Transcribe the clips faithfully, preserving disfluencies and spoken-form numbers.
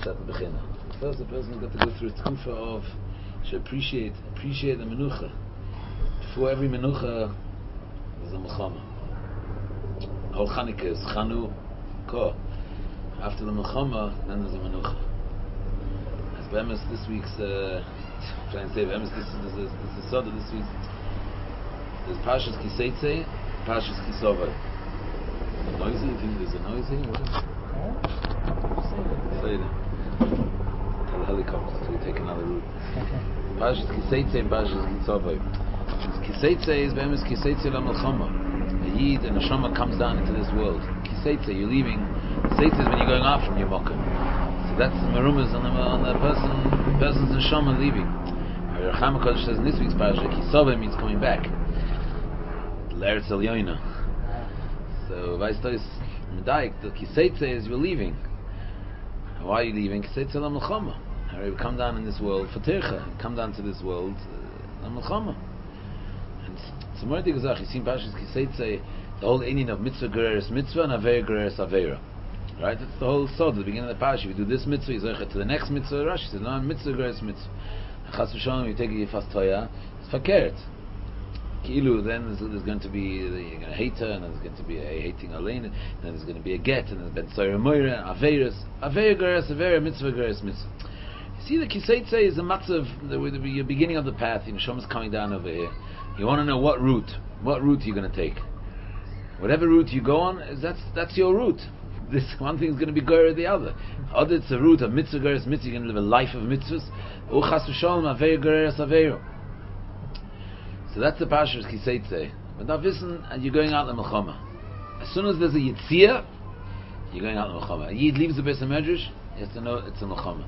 That's at the beginning. First, the person has got to go through a tkufa of to appreciate appreciate the menucha. Before every menucha, there's a melchama. Whole Chanukah is Chanu Ko. After the melchama, then there's a menucha. As Bemis this week's, uh, I'm trying to say Bemis this is this is the soda this week. There's Parshas Kiseitze, Parshas Kisova. Noisy? You think there's a noisy? What is it? Say it. Tell the helicopter to take another route. Parshas Kiseitze and Parshas Kisova. Kiseitze is Bemis Kiseitze la Melchama. A Yid and a Shama comes down into this world. Kiseitze, you're leaving. Kiseitze is when you're going out from your Mokkah. So that's the merumas on the, on the person, the person's neshama leaving. Recham HaKadosh says in this week's parasha, Kisova means coming back. L'Eretz Elyoina. So, Vaistois Medaik, the Kiseitze is you're leaving. Why are you leaving? Kiseitze la Melchama. We come down in this world for Tircha. Come down to this world la Melchama. And it's a more big Zach. You see in Parshas Kiseitze the whole ending of mitzvah gereres mitzvah and avera gereres avera. Right? That's the whole sod at the beginning of the parasha. If you do this mitzvah, you zaycha to the next mitzvah. Rashi says, no, mitzvah gereres mitzvah. Chas v'shalom, you take a yifas toya, it's fakert. Ki'ilu, then there's, there's going to be, you're going to hate her, and then there's going to be a hating alein, and then there's going to be a get, and then ben tzayra moira, averas, avera gereres avera, mitzvah gereres mitzvah. You see, the Kiseitze is a matzav, the, the, the beginning of the path. You know, Shom is coming down over here. You want to know what route, what route you're going to take. Whatever route you go on, that's that's your route. This one thing is going to be goyer the other. Other it's a route of mitzvah gereres mitzvah. You're going to live a life of mitzvahs. Uchas v'shalom avei gereres aveiro. So that's the parasha's Kiseitze. But now listen, and you're going out the melchama. As soon as there's a yitzia, you're going out the melchama. A yid leaves the Beis HaMedrash, he has to know it's a melchama.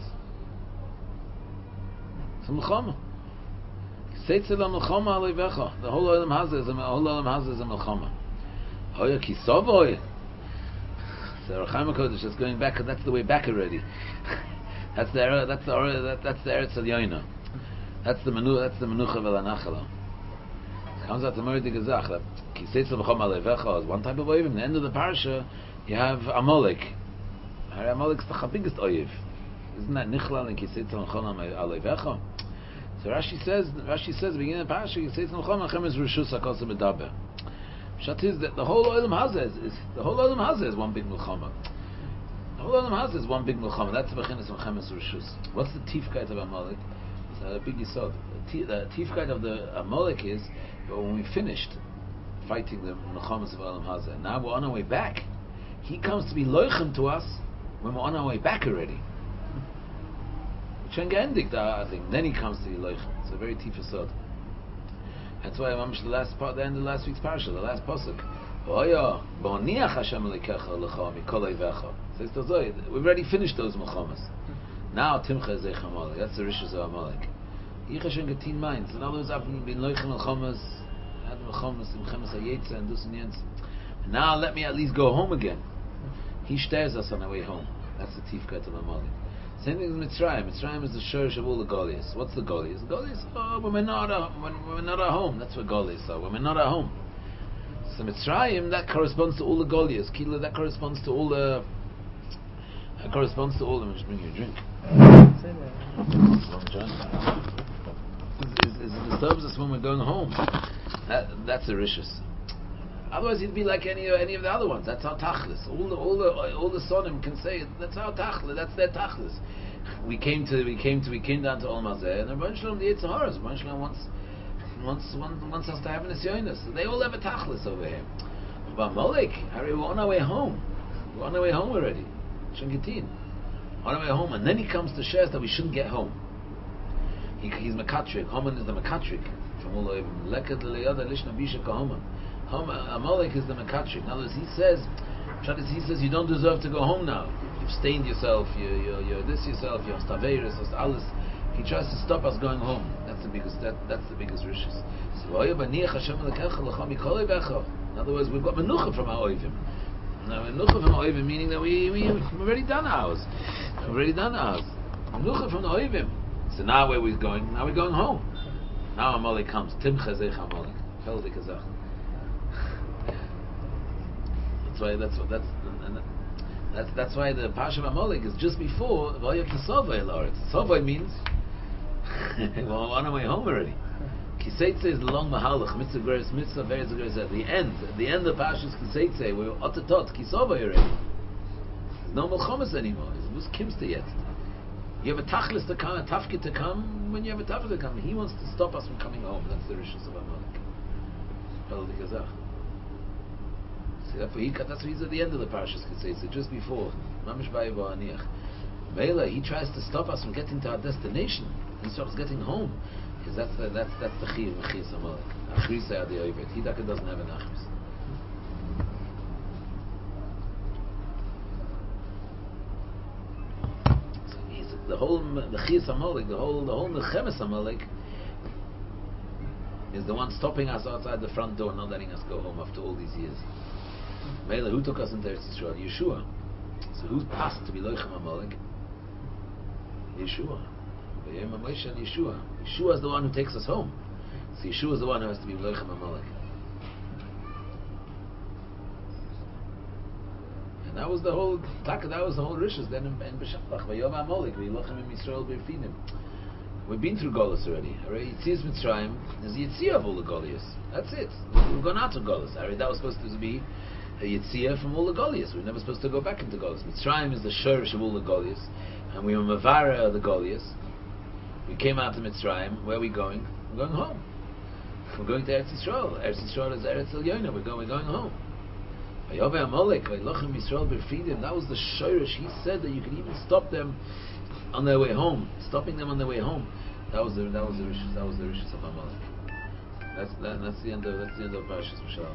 It's a melchama. Kiseitze la melchama aleivecha. The whole olam hazeh is a whole olam hazeh is a melchama. Hoya Kisova. So Recham HaKodesh is going back, and that's the way back already. that's the that's the that, that's the Eretz Elyoina. That's the menu. That's the menucha v'lanachala. It comes out the Mordi Gezach that Kiseitz l'Mecham Alevecha is one type of oyev. In the end of the parasha, you have Amalek. Amalek's the biggest oyev. Isn't that Nichlal and Kiseitz l'Mecham Alevecha? So Rashi says, Rashi says, beginning of the parasha, Kiseitz l'Mecham Alevecha is Rishus HaKos Medaber. Shat is that the whole Olam Hazeh is, is the whole Olam Hazeh is one big Melchama. The whole Olam Hazeh is one big Melchama. That's the Bechinas Melchamas Rishus. What's the Tifkeit of Amalek? It's a big Yisod. The Tifkeit of the Amalek is when we finished fighting the Melchamas of Olam Hazeh. Now we're on our way back. He comes to be loichem to us when we're on our way back already. Chengendik, I think. Then he comes to be loichem. It's a very Tif Yisod. That's why I'm the last part, the end of last week's parasha, the last pasuk. Oya, b'oniach Hashem lekecha lecha mikol eivecha. Says the Zohar, we've already finished those melchamas. Now Timcha zeich Amalek. That's the rishus of Amalek. Ich Hashem getin minds. In other words, I've been loichem melchamas, had melchamas, melchamas hayetza, and dus and yens. Now let me at least go home again. He stares us on our way home. That's the tifkat of Amalek. Same thing with Mitzrayim. Mitzrayim is the shurish of all the Goliaths. What's the Goliaths? Goliaths, oh, when we're not at, when, when we're not at home. That's what Goliaths are. When we're not at home. So Mitzrayim, that corresponds to all the Goliaths. Kila, that corresponds to all the. That corresponds to all of them. Just bring you a drink. Long joint. It disturbs us when we're going home. That that's a rishus. Otherwise, he'd be like any any of the other ones. That's our tachlis. All the all the all the sonim can say that's our tachlis. That's their tachlis. We came to we came to we came down to Olam Hazeh, and Rabban Shalom the Yetzer Hara. Rabban Shalom wants wants wants us to have an nisyonos. So they all have a tachlis over here. But Amalek, Harry, we're on our way home. We're on our way home already. Shengitin, on our way home, and then he comes to share that we shouldn't get home. He, he's Makatrik. Haman is the Makatrik from all over. Lekad leyada lishna bisha kahaman. Amalek is the Makatrik. In other words, he says, he says, you don't deserve to go home now. You've stained yourself, you're, you're, you're this yourself, you're staveris, you're alles. He tries to stop us going home. That's the biggest, that, that's the biggest riches. In other words, we've got menucha from our oivim. Now, menucha from our oivim, meaning that we, we, we've already done ours. We've already done ours. Menucha from the oivim. So now where we're going? Now we're going home. Now Amalek comes. Tim chazech Amalek. Feldik azach. That's why. That's what. That's. And that, That's that's why the Pasha Amalek is just before Vaya Kisovay Loretz. Sovay means well, on our way home already. Kiseitze is the long mahalach, mitzvah geres mitzvah veres geres at the end. At the end of Pasha's Kiseitze, we're otatot Kisovay already. There's no Melchomas anymore. It's Kimste yet. You have a tachlis to come, a tafkid to come. When you have a tafkid to come, he wants to stop us from coming home. That's the rishus of Amalek. See, that's why he's at the end of the parashas Kiseitze, just before Mamish Bayibo Aniach. Mela, he tries to stop us from getting to our destination. He stops getting home, because that's the, that's that's the chiyuv mechiyas Amalek. Achrisa adi oivet. He doesn't have an achris. So he's the whole mechiyas Amalek, the whole the whole nechemes Amalek is the one stopping us outside the front door, not letting us go home after all these years. Mela, who took us into Eretz Yisrael? Yeshua. So who's passed to be Loichem Amalek? Yeshua. Yeshua. Yeshua is the one who takes us home. So Yeshua is the one who has to be Loichem Amalek. And that was the whole taka. That was the whole rishus. Then in B'Shalach, Vayom Amalek, V'Yilochem in Yisrael B'Finim. We've been through Golus already. Already, Yitzias Mitzrayim is the Yitzia of all the Goliaths. That's it. We've gone out of Golus. Already, that was supposed to be a Yitzia from all the Goliaths. We're never supposed to go back into Golus. Mitzrayim is the Shorish of all the Goliaths, and we were Mavara of the Goliaths. We came out to Mitzrayim. Where are we going? We're going home. We're going to Eretz Yisrael. Eretz Yisrael is Eretz Elyono. We're going. We're going home. Vayove Amalek, Vayilochem Yisrael B'Fidim. That was the Shorish. He said that you could even stop them on their way home, stopping them on their way home. That was the that was the rishus. That was the rishus of Amalek. That's that, that's the end of that's the end of Parashas B'Shalach.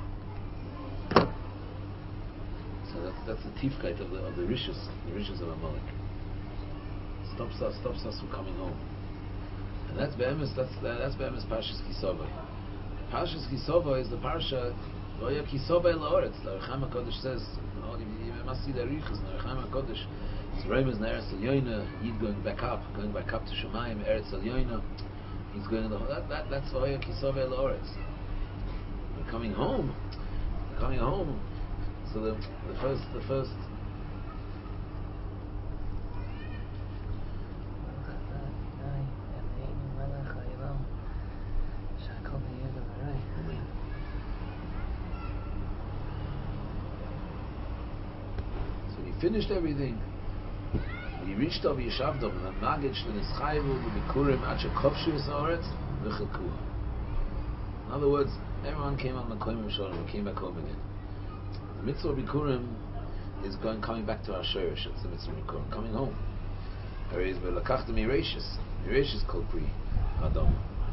So that's that's the tifkeit of the of the rishus, the rishus of Amalek. Stops us stops us from coming home. And that's be'emes that's that's be'emes Parashas Kisovay. Parashas Kisovay is the parsha Vaya Kisovay La'oretz. The Rechaim HaKodesh says, oh, you must see the riches. The Rechaim HaKodesh. It's Remes in Eretz Elyono, Yid going back up, going back up to Shemayim, Eretz Elyono. He's going the whole, that, that that's Vaya Kisovay La'oretz. We're coming home. We're coming home. So the the first the first So he finished everything. He reached over Yeshavdom and the Magid Shlenischayu B'Bikurim Ache Kovshu Yisraeretz V'Chilkuah. In other words, everyone came on Makoyim Shalom and came back home again. The Mitzvah Bikurim is going coming back to our Sherish. It's the Mitzvah Bikurim coming home. Whereas we Lakachta Mirashis. Mirashis called Pri Adam.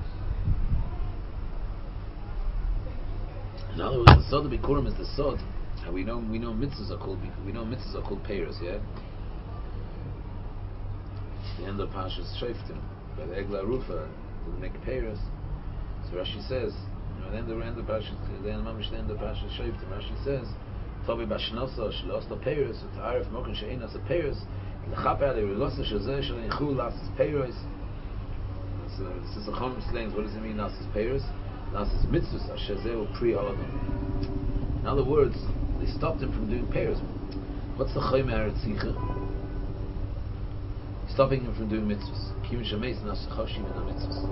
In other words, the Sod of Bikurim is the Sod. And we know we know mitzvahs are called we know mitzvahs are called payers, yeah. The end of Parashas Shoftim, by the Egla Rufa, the make payers. So Rashi says, you know, the end of the end of Parashas, the end of the end of Parashas Shoftim, Rashi says, Tobi Bashnosa Shlosta payers, Ta'arif Mokin She'inas payers, L'chaper L'Rilosa Shazeh Shalichu Lasses payers. So this is a Chom explains what does it mean Lasses payers? Lasses mitzvahs Shazeh Pri Adam. In other words, they stopped him from doing payers. What's the Chayme Haretzicha? Stopping him from doing mitzvahs. Kim Shemeis Nasachashim in the mitzvahs.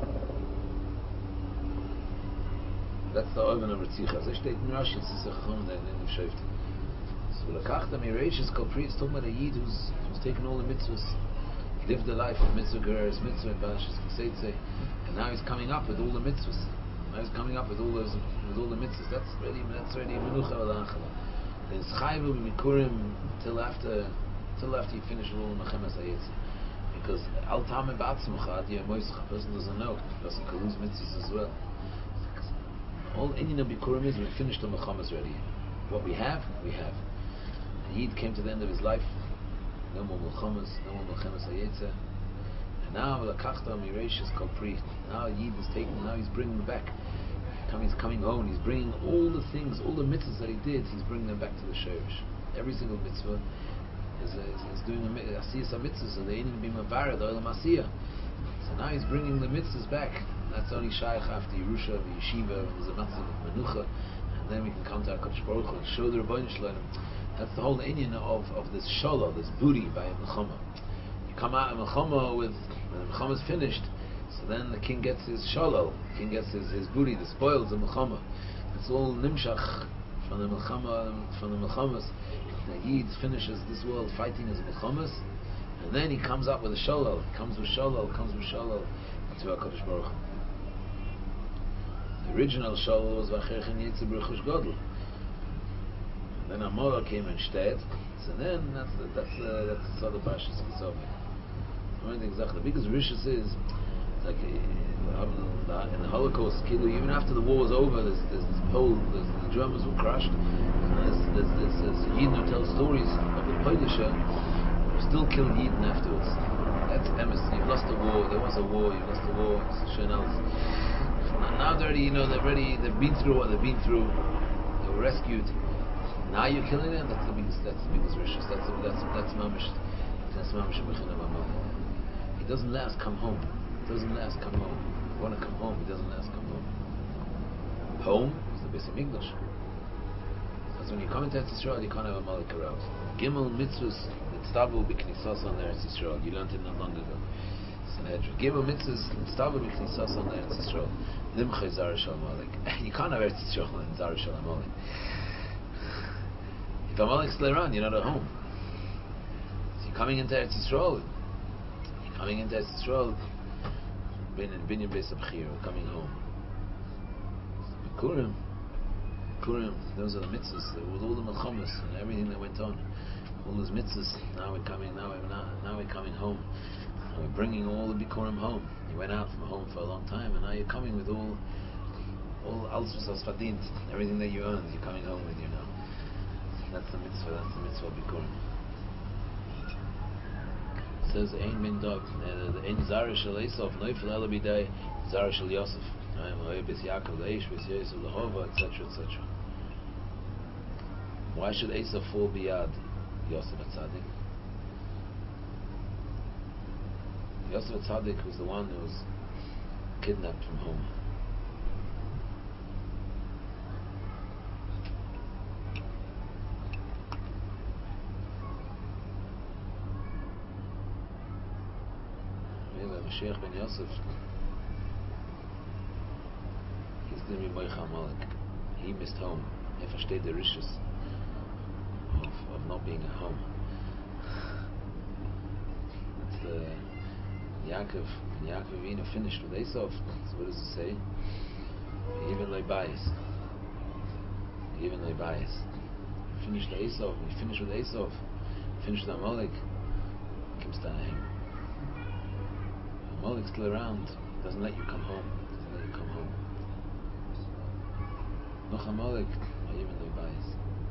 That's the Oven of Retzicha. So steht in Rashi, this is a Chacham in the Shoftim. So Lakachta Mirashis Kol Pri is talking about a Yid who's, who's taken all the mitzvahs, lived the life of mitzvah gereres, mitzvah in Parashas Kiseitze, and now he's coming up with all the mitzvahs. Now he's coming up with all those with all the mitzvahs. That's really that's really Menucha V'La'achala. Then Schayvu B'Mikurim till after till after you finish all the Mechemes HaYetzer. Because Al Tameh B'Atzmucha Ad Yemoischa, a person doesn't know, a person can lose mitzvahs as well. All Inyan of Bikurim is we finished the Mechemes already. What we have, we have. The Yid came to the end of his life. No more Mechemes, no more Mechemes HaYetzer. And now Lakachta Mirashis Kol Pri. Now Yid is taking. Now he's bringing back. He's coming home. He's bringing all the things, all the mitzvahs that he did. He's bringing them back to the Shorish. Every single mitzvah is, is, is doing a asiyas a mitzvah. So they didn't be mavara the olam asiyah. So now he's bringing the mitzvahs back. That's only shaykh after Yerusha, the yeshiva, there's a matzah of menucha, and then we can come to our Kodesh Baruch Hu and show the Rebbeinu Shalom That's the whole inyan of, of this shalal, this booty by a Melchama. You come out of Melchama with, when the Melchama is finished, so then the king gets his shalal, the king gets his, his booty, the spoils of Melchama. It's all nimshach from the Melchama, from the Melchamas. The Yid finishes this world fighting his Melchamas, and then he comes up with a shalal, he comes with shalal, comes with shalal to HaKadosh Baruch Hu. The original shalal was V'acherchen Yitzir B'Rechush Godel. Then Amora came instead, so then that's the, that's the, that's the sort of Pashas Kisovik. The biggest rishus is like in the Holocaust, even after the war was over, there's, there's this pole, there's, the Germans were crushed, and there's, there's, there's, there's Yidden who tell stories of the Polisher who still killed Yidden afterwards. That's emes. You've lost the war, there was a war, you've lost the war, it's Shenals. Now they're already, you know, they've already, they've been through what they've been through, they were rescued. Now you're killing them. That's the biggest. That's the biggest rishus. That's that's that's mamish. That's mamish b'chinam amal. He doesn't let us come home. He doesn't let us come home. We want to come home. He doesn't let us come home. Home is the Beis Hamikdash. Because when you come into Eretz Yisrael, you can't have a malik around. Gimel mitzvus mitztavu b'knisas on Eretz Yisrael. You learned it not long ago. Sanhedrin. Gimel mitzvus mitztavu b'knisas on Eretz Yisrael. Nimchei zarish al malik. You can't have Eretz Yisrael and zarish al malik. If Amalek's still around, you're not at home. So you're coming into Eretz Yisrael. You're coming into Eretz Yisrael. Binyan Binyan Beis Abchir, coming home. Bikurim, Bikurim. Those are the mitzvahs. With all the melchamas and everything that went on, all those mitzvahs. Now we're coming. Now we're now, now we're coming home. And we're bringing all the Bikurim home. You went out from home for a long time, and now you're coming with all, all alzus asfadint, everything that you earned. You're coming home with you now. That's the mitzvah, that's the mitzvah Bikurim. It says, Ein min dog, Ein zara shel Esav, Neufel ela b'day, zara shel Yosef. Bis Yaakov leish, bis Yosef lehova, et cetera, et cetera. Why should Esav fall biyad Yosef HaTzadik? Yosef HaTzadik was the one who was kidnapped from home. Mashiach ben Yosef, he's going to be Moich HaMalek. He missed home. He versteht the rishus of, of not being at home. That's the Yaakov. When Yaakov Avinu finished with Esav, so what does it say? Even like bias. Even like bias. Finished with Esav. When you finish with Esav, finished with Amalek, comes down to him. Amalek's still around, doesn't let you come home, doesn't let you come home. Noch Amalek, even though bias.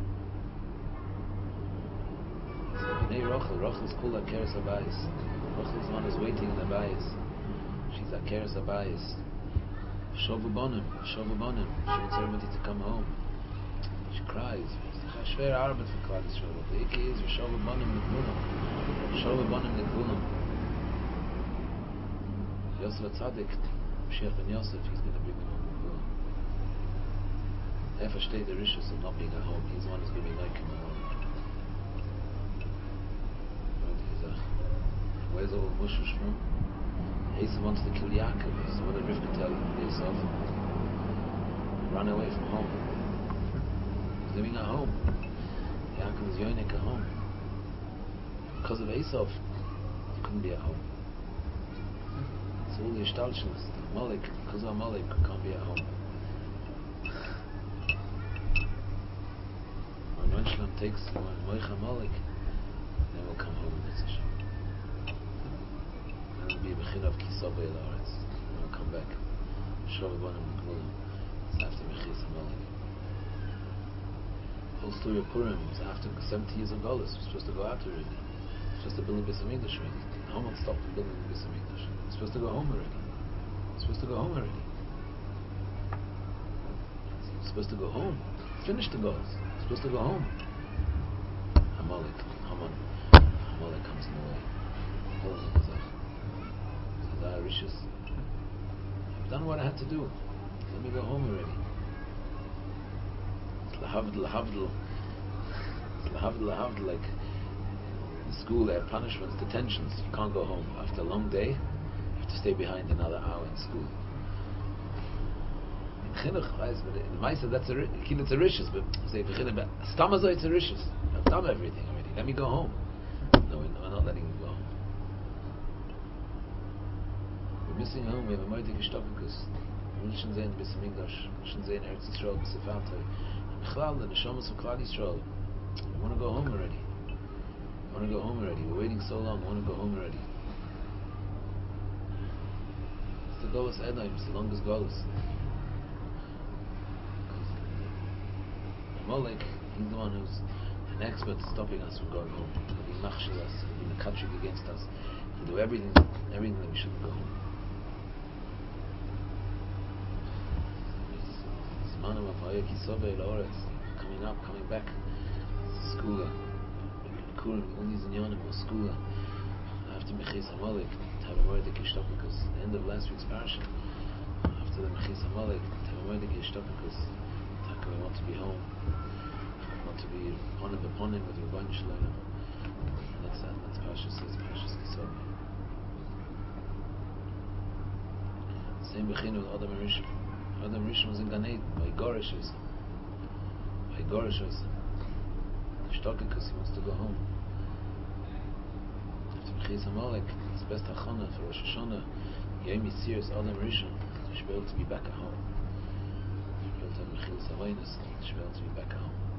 Bnei Rochel, Rochel's called Akeres Abayis. Rochel's one who's waiting in Abayis. She's Akeres Abayis. Shovu Bonim, Shovu Bonim. She wants everybody to come home. She cries. It's a schwer arbeit for Klal Yisrael. The Iki is Shovu Bonim Nikvulam. Shovu Bonim Nikvulam. Yosef HaTzadik, Mashiach ben Yosef, he's going to bring them home. Er versteht the rishus of not being at home. He's the one who's going to be like him at home. Where's all the mushush from? Esav wants to kill Yaakov. So what did Rivka tell Esav? Run away from home. He's living at home. Yaakov is yonik at home. Because of Esav, he couldn't be at home. All the Ishtalshus, Amalek, because of Amalek, can't be at home. When Menshlam takes Moich Amalek, then we'll come home with Hashem. Then it'll be a Bechina of Kisabay La'aretz. Then we'll come back. Shovu Bonim Nikvulam. It's after Mechis Amalek. The whole story of Purim was after seventy years of Golus. We're supposed to go out already. We're supposed to build a Beis Hamikdash already. Haman stopped building the Beis Hamikdash. We're supposed to go home already. We're supposed to go home already. We're supposed to go home. Finish the goals. We're supposed to go home. Amalek, Haman, Amalek comes in the way. Hold on, Zah. Rishus. I've done what I had to do. Let me go home already. It's lahavdil, lahavdil. lahavd, lahavd, like in school, they have punishments, detentions. You can't go home after a long day. You have to stay behind another hour in school. In chinuch, but in the Maisa, that's a kin. It's a rishis, but say chinuch, stamazoy, it's a rishis. I've done everything already. Let me go home. No, we're not letting you go home. We're missing home. We have a moedik ishtopikus. We müssen sehen, bis zum Mikdash. Wir müssen sehen, Eretz Yisrael, bis Sefatoi. Bechlal, the neshamas of Klal Yisrael. We want to go home already. We want to go home already. We're waiting so long. We want to go home already. It's the Golus Edom. It's the longest Golus. Molech, he's the one who's an expert stopping us from going home. He'll be machshel us. He'll be mekatshik against us. He'll do everything, everything that we shouldn't go home. Coming up, coming back. Skula. Kurim, all these inyanim, or skula. After Mechis HaMolek, to have a word that Kishtopikus. The end of last week's parasha. After the Mechis HaMolek, to have a word that Kishtopikus. Taka, we want to be home. We want to be upon him, upon him with Rabban Shalom. And that's that. That's parasha says, parasha Kisov. Same Bechinu with Adam Rishon. Adam Rishon was in Gan Eden, by Gorish was by Gorish was Shtoki, because he wants to go home. After Mechis HaMolek, it's best Hachana for Rosh Hashanah, Yom Yisirus Adam Rishon, to be able to be back at home. To be able to have Mechilus Avonos, to be able to be back at home.